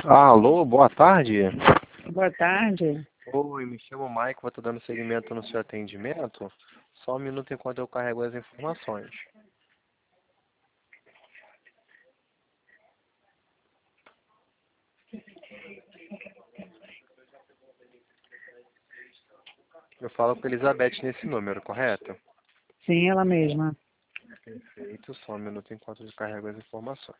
Alô, boa tarde. Boa tarde. Oi, me chamo Mike, vou estar dando seguimento no seu atendimento. Só um minuto enquanto eu carrego as informações. Eu falo com Elizabeth nesse número, correto? Sim, ela mesma. Perfeito, só um minuto enquanto eu carrego as informações.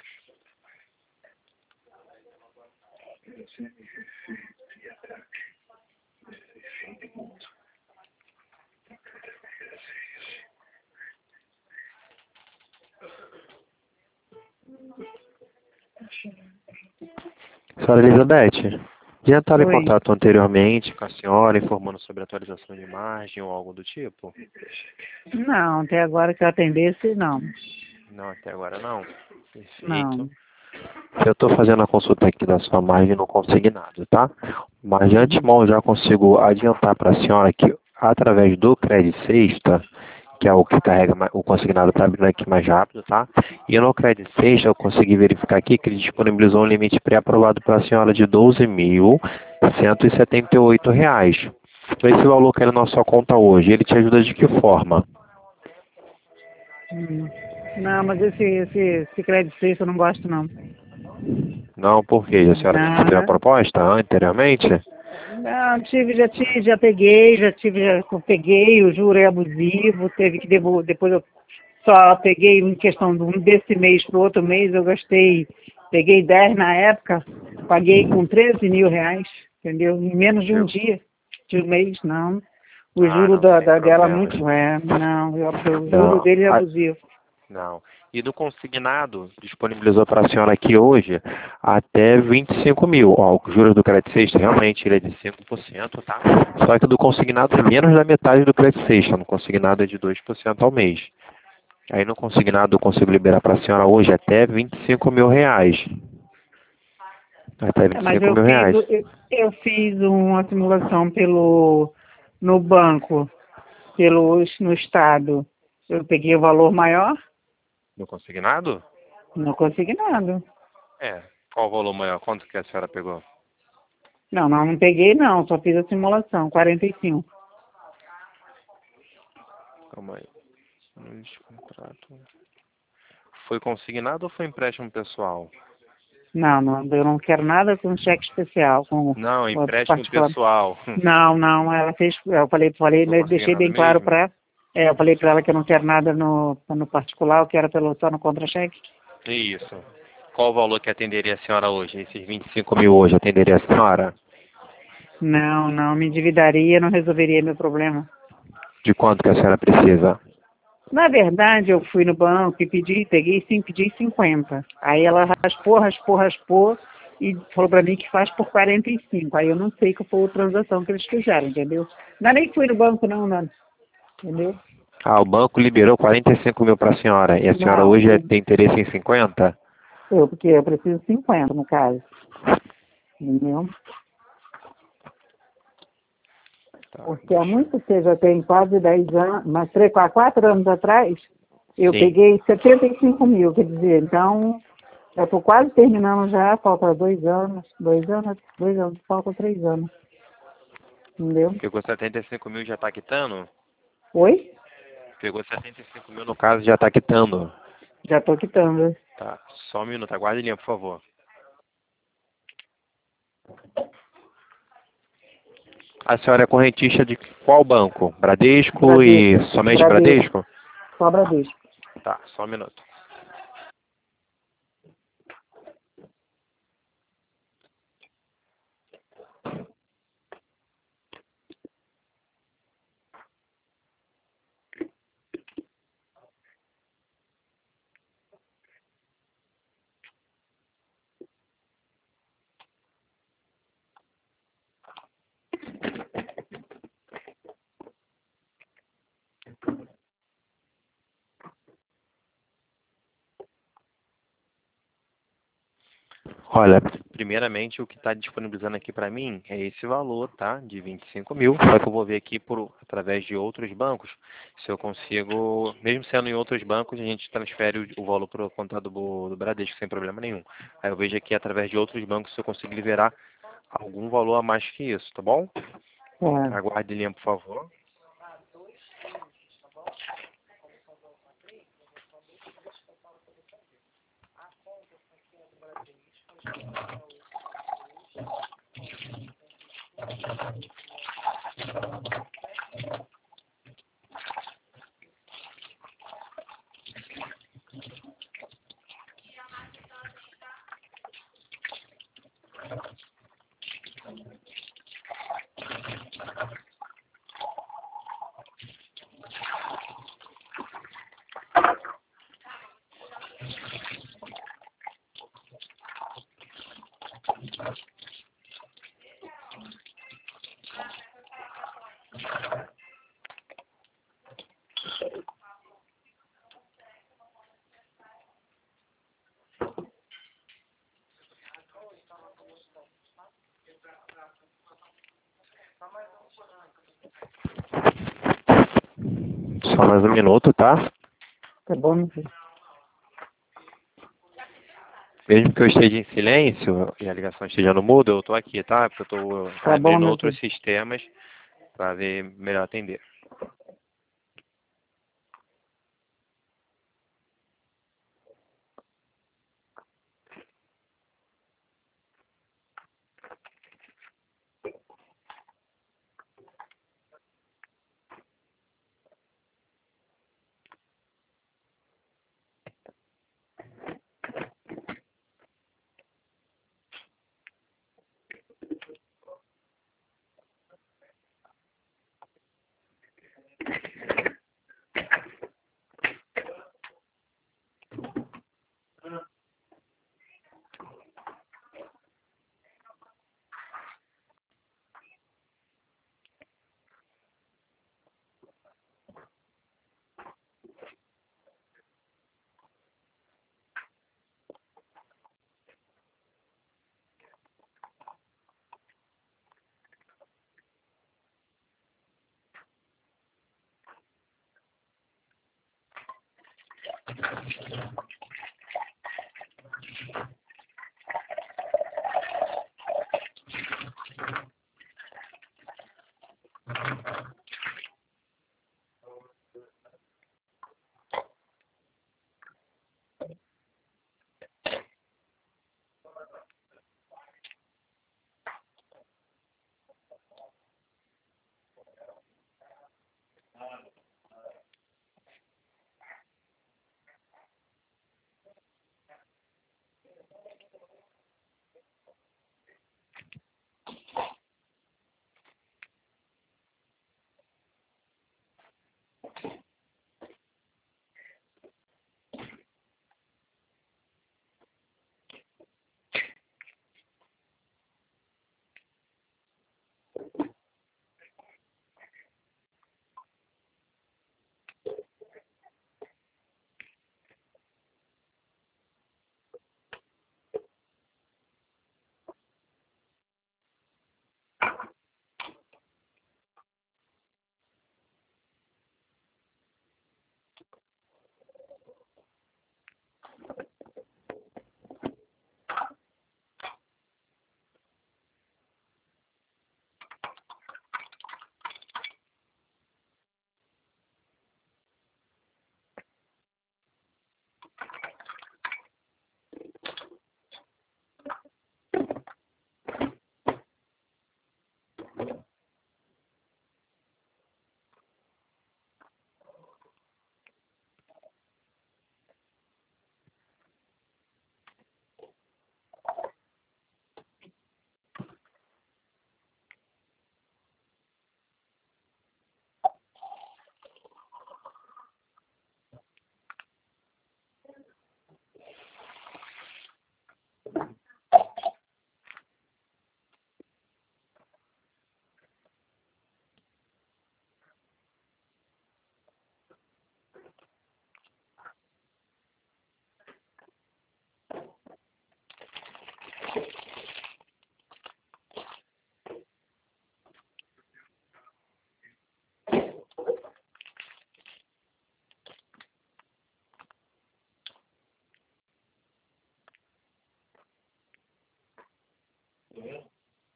Senhora Elizabeth, já entraram em Oi. contato anteriormente com a senhora, informando sobre atualização de margem ou algo do tipo? Não, até agora que eu atendesse, não. Não, até agora não. Não. Perfeito. Eu estou fazendo a consulta aqui da sua margem no consignado, tá? Mas de Uhum. antemão eu já consigo adiantar para a senhora que através do Credit Sexta, que é o que carrega o consignado, está abrindo aqui mais rápido, tá? E no Credit Sexta eu consegui verificar aqui que ele disponibilizou um limite pré-aprovado para a senhora de R$ 12.178. Esse valor que é na sua conta hoje, ele te ajuda de que forma? Hum. Não, mas esse crédito sexto eu não gosto, não. Não, por quê? A senhora já teve a Não, proposta anteriormente? não, já peguei, já peguei, o juro é abusivo, teve que depois eu só peguei em questão desse mês para o outro mês, peguei 10 na época, paguei com R$ 13.000, entendeu? Em menos de um Eu- dia, de um mês, não. O Ah, juro não, sem dela é problemas. muito, não, o juro Não, dele é abusivo. não. E do consignado, disponibilizou para a senhora aqui hoje até 25 mil. Ó, o juros do crédito sexta, realmente, ele é de 5%, tá? Só que do consignado é menos da metade do crédito sexta. No consignado é de 2% ao mês. Aí no consignado eu consigo liberar para a senhora hoje até R$ 25.000. Até É, vinte e mas cinco mil reais. eu fiz uma simulação no banco, no estado. Eu peguei o valor maior, No consignado? não consegui nada. É. Qual o valor maior? Quanto que a senhora pegou? Não peguei não, só fiz a simulação, 45. Calma aí. Contrato. Foi consignado ou foi empréstimo pessoal? Não, eu não quero nada com cheque especial, Não, com empréstimo particular. pessoal. Não, ela fez, eu falei, No né, deixei consignado bem claro mesmo? para eu falei para ela que eu não quero nada no particular, eu quero só no contra-cheque. Isso. Qual o valor que atenderia a senhora hoje? Esses 25 mil hoje atenderia a senhora? Não, me endividaria, não resolveria meu problema. De quanto que a senhora precisa? Na verdade, eu fui no banco e pedi 50. Aí ela raspou e falou para mim que faz por 45. Aí eu não sei qual foi a transação que eles fizeram, entendeu? Não, nem fui no banco não, entendeu? Ah, o banco liberou 45 mil para a senhora. E a senhora Não, hoje tem interesse em 50? porque eu preciso 50 no caso, entendeu? Tá, Porque há deixa eu... muito tempo, já tem quase 10 anos, mas 4 anos atrás, eu Sim. peguei 75 mil, quer dizer, então, eu estou quase terminando já, falta 2 anos, falta 3 anos, entendeu? Pegou 75 mil e já está quitando? Oi? Pegou 75 mil no caso e já está quitando. Já estou quitando. Tá, só um minuto, aguarde em linha, por favor. A senhora é correntista de qual banco? Bradesco e Bradesco, somente Bradesco, Bradesco? só Bradesco. Tá, só um minuto. Olha, primeiramente o que está disponibilizando aqui para mim é esse valor, tá? De 25 mil. Só que eu vou ver aqui através de outros bancos se eu consigo, mesmo sendo em outros bancos, a gente transfere o valor para a conta do Bradesco sem problema nenhum. Aí eu vejo aqui através de outros bancos se eu consigo liberar algum valor a mais que isso, tá bom? É. Aguarde em linha, por favor. Só mais um minuto, tá? Tá bom, meu filho? Mesmo que eu esteja em silêncio e a ligação esteja no mudo, eu estou aqui, tá? Porque eu estou Tá bom, abrindo meu outros filho? sistemas para ver melhor atender.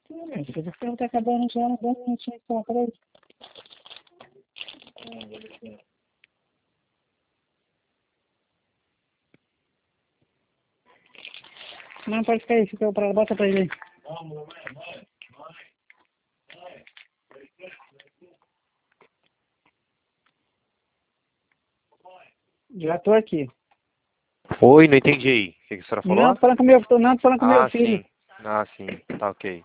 Meu filho, o filme tá acabando já, 10 minutinhos só, peraí. Não, pode ficar aí, fica pra, bota pra ele. Já tô aqui. Oi, não entendi aí. O que a senhora Não, falou? tô falando com meu, tô falando com meu Ah, filho. sim. Ah, sim. Tá ok.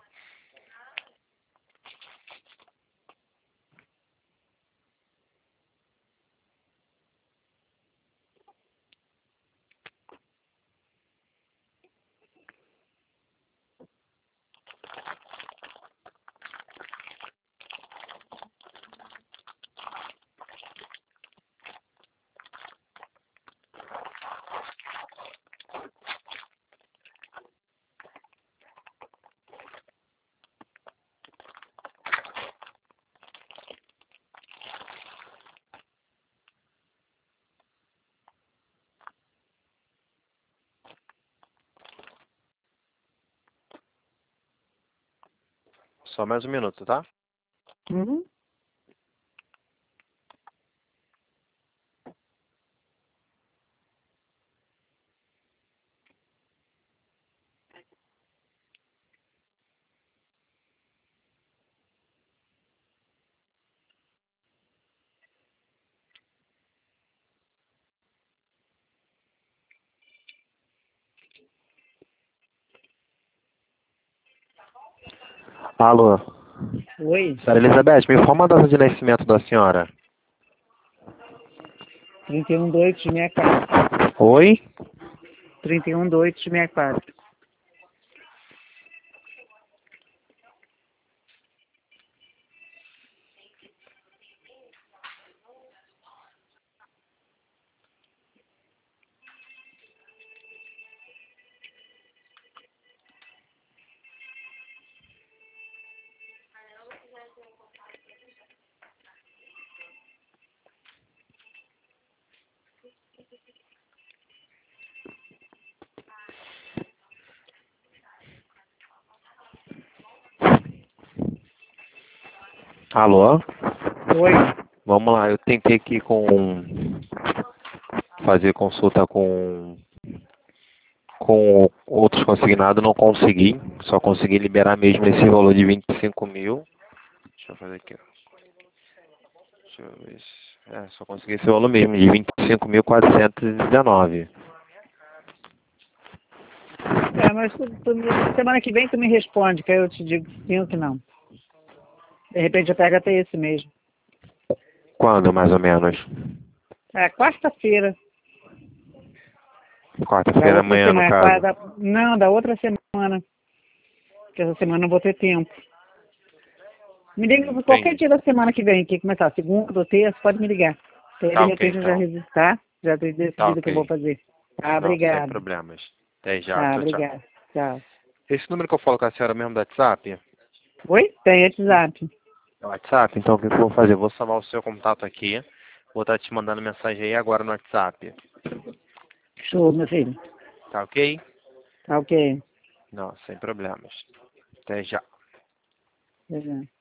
Só mais um minuto, tá? Uhum. Alô. Oi, Senhora Elizabeth, me informa a data de nascimento da senhora. 31/8/64. Oi? 31/8/64. Alô? Oi. Vamos lá, eu tentei aqui fazer consulta com outros consignados, não consegui. Só consegui liberar mesmo esse valor de 25 mil. Deixa eu fazer aqui, ó. Deixa eu ver. Só consegui esse valor mesmo, de 25.419. Mas semana que vem tu me responde, que aí eu te digo sim ou que não. De repente eu pego até esse mesmo. Quando, mais ou menos? Quarta-feira. Da Quarta-feira, outra amanhã, no semana. caso. Não, da outra semana. Que essa semana eu não vou ter tempo. Me liga qualquer Entendi. dia da semana que vem, que começar segunda ou terça, pode me ligar. Aí de Tá ok, repente eu já então. reviso, tá? Já tenho Tá decidido o que eu vou ok. fazer. Tá, Não, sem obrigado. problemas. Até já. Tá, Tchau, tchau. obrigado. Tchau. Esse número que eu falo com a senhora mesmo do WhatsApp? Oi? Tem WhatsApp. É o WhatsApp? Então o que eu vou fazer? Vou salvar o seu contato aqui. Vou estar te mandando mensagem aí agora no WhatsApp. Show, meu filho. Tá ok? Tá ok. Não, sem problemas. Até já. Até já.